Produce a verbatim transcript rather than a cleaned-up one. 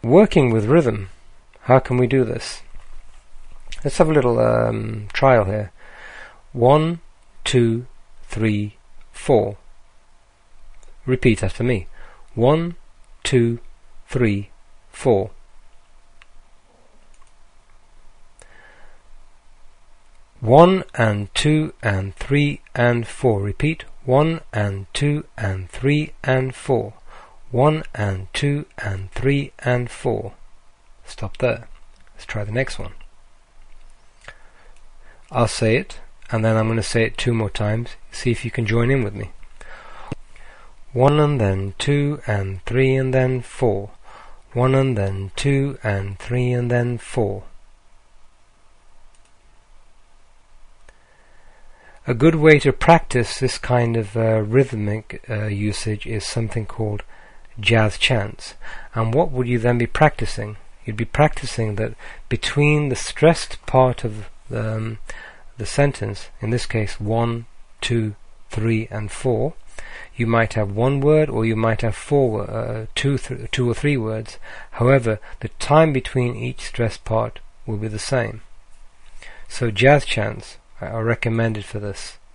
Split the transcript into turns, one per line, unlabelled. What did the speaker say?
Working with rhythm. How can we do this? Let's have a little um, trial here. One, two, three, four. Repeat after me. One, two, three, four. One and two and three and four. Repeat. One and two and three and four. One and two and three and four. Stop there. Let's try the next one. I'll say it, and then I'm going to say it two more times. See if you can join in with me. One and then two and three and then four. One and then two and three and then four. A good way to practice this kind of uh, rhythmic uh, usage is something called jazz chants. And what would you then be practicing? You'd be practicing that between the stressed part of the, um, the sentence, in this case one, two, three and four, you might have one word or you might have four, uh, two, th two or three words. However, the time between each stressed part will be the same. So jazz chants are recommended for this.